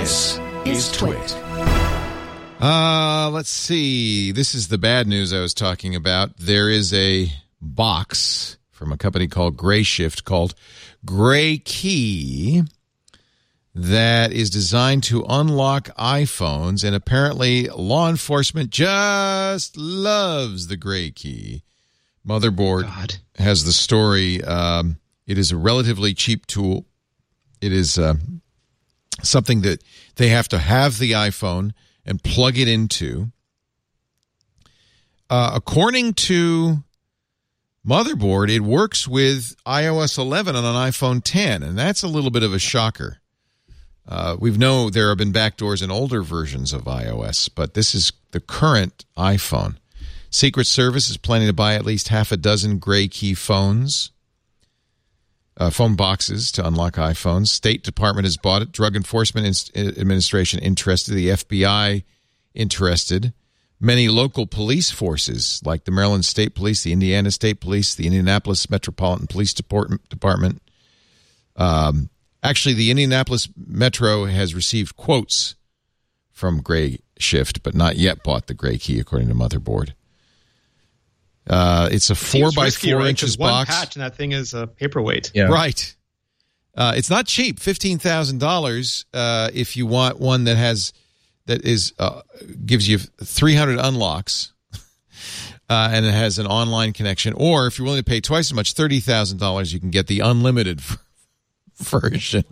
This is Twit. Let's see. This is the bad news I was talking about. There is a box from a company called Grayshift called GrayKey that is designed to unlock iPhones, and apparently law enforcement just loves the GrayKey. Motherboard has the story. It is a relatively cheap tool. It is something that they have to have the iPhone and plug it into. According to Motherboard, it works with iOS 11 on an iPhone 10, and that's a little bit of a shocker. We know there have been backdoors in older versions of iOS, but this is the current iPhone. Secret Service is planning to buy at least half a dozen GrayKey phones. Phone boxes to unlock iPhones. State Department has bought it. Drug Enforcement Administration interested. The FBI interested. Many local police forces, like the Maryland State Police, the Indiana State Police, the Indianapolis Metropolitan Police Department. Actually, the Indianapolis Metro has received quotes from Grayshift, but not yet bought the GrayKey, according to Motherboard. It's a 4 by 4 inches box. One patch and that thing is a paperweight. Yeah. Right. It's not cheap. $15,000 if you want one that gives you 300 unlocks and it has an online connection. Or if you're willing to pay twice as much, $30,000, you can get the unlimited version.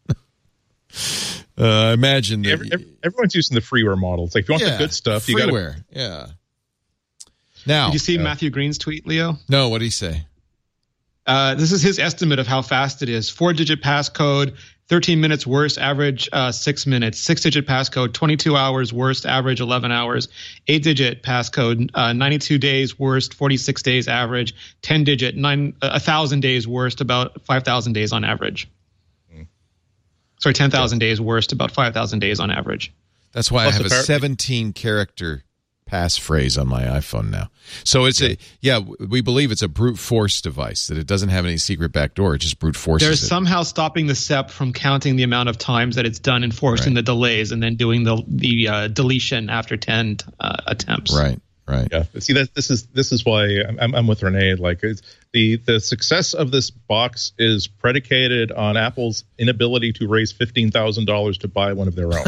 Imagine that everyone's using the freeware model. It's like if you want the good stuff, you got freeware. Yeah. Now, did you see Matthew Green's tweet, Leo? No, what did he say? This is his estimate of how fast it is. 4-digit passcode, 13 minutes worst, average 6 minutes. 6-digit passcode, 22 hours worst, average 11 hours. 8-digit passcode, 92 days worst, 46 days average. 10-digit, 1,000 days worst, about 5,000 days on average. Sorry, 10,000 days worst, about 5,000 days on average. That's why I have a 17-character passphrase on my iPhone now. So it's we believe it's a brute force device, that it doesn't have any secret backdoor. It just brute forces They're it. somehow stopping the SEP from counting the amount of times that it's done, enforcing the delays, and then doing the deletion after 10 attempts. Right. Yeah. See, this is why I'm with Renee. Like the success of this box is predicated on Apple's inability to raise $15,000 to buy one of their own.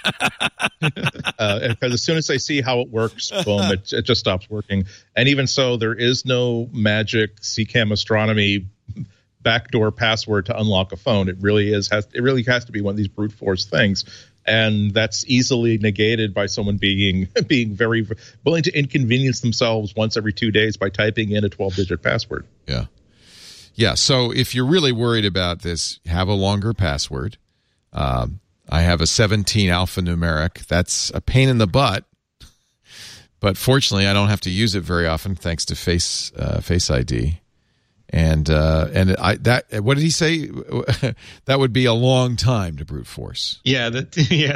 Because as soon as they see how it works, boom, it just stops working. And even so, there is no magic CCAM astronomy backdoor password to unlock a phone. It really has to be one of these brute force things. And that's easily negated by someone being very willing to inconvenience themselves once every 2 days by typing in a 12-digit password. Yeah. Yeah, so if you're really worried about this, have a longer password. I have a 17 alphanumeric. That's a pain in the butt. But fortunately, I don't have to use it very often thanks to Face ID. And what did he say? That would be a long time to brute force. Yeah, what's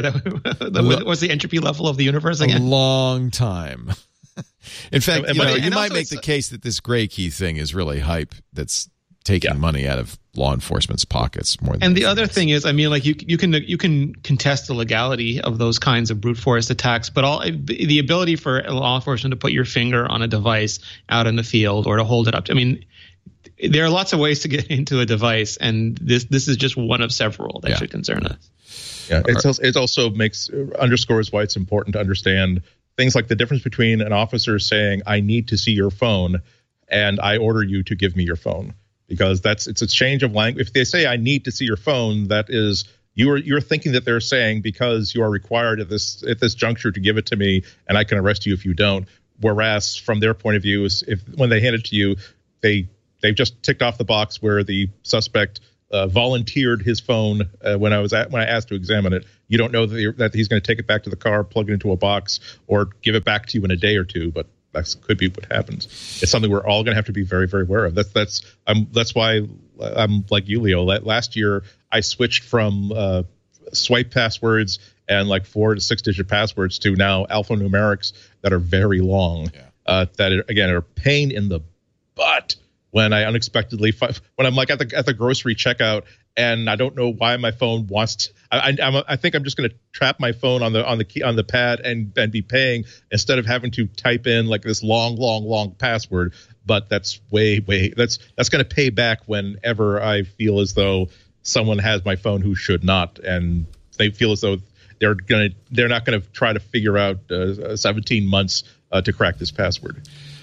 the entropy level of the universe again? A long time. In fact, you might make the case that this GrayKey thing is really hype. That's taking money out of law enforcement's pockets more than. And the other thing is, I mean, like you can contest the legality of those kinds of brute force attacks, but the ability for law enforcement to put your finger on a device out in the field or to hold it up. I mean, there are lots of ways to get into a device, and this is just one of several that should concern us. Yeah, it also underscores why it's important to understand things like the difference between an officer saying, "I need to see your phone," and "I order you to give me your phone," because it's a change of language. If they say, "I need to see your phone," that is you're thinking that they're saying because you are required at this juncture to give it to me, and I can arrest you if you don't. Whereas from their point of view, when they hand it to you, they've just ticked off the box where the suspect volunteered his phone when I asked to examine it. You don't know that he's going to take it back to the car, plug it into a box, or give it back to you in a day or two. But that could be what happens. It's something we're all going to have to be very, very aware of. That's why I'm like you, Leo. Last year I switched from swipe passwords and like 4 to 6-digit passwords to now alphanumerics that are very long. That are a pain in the butt. When I unexpectedly, when I'm like at the grocery checkout and I don't know why my phone wants to. I think I'm just going to trap my phone on the key on the pad and be paying instead of having to type in like this long password. But that's that's going to pay back whenever I feel as though someone has my phone who should not, and they feel as though they're not going to try to figure out 17 months to crack this password.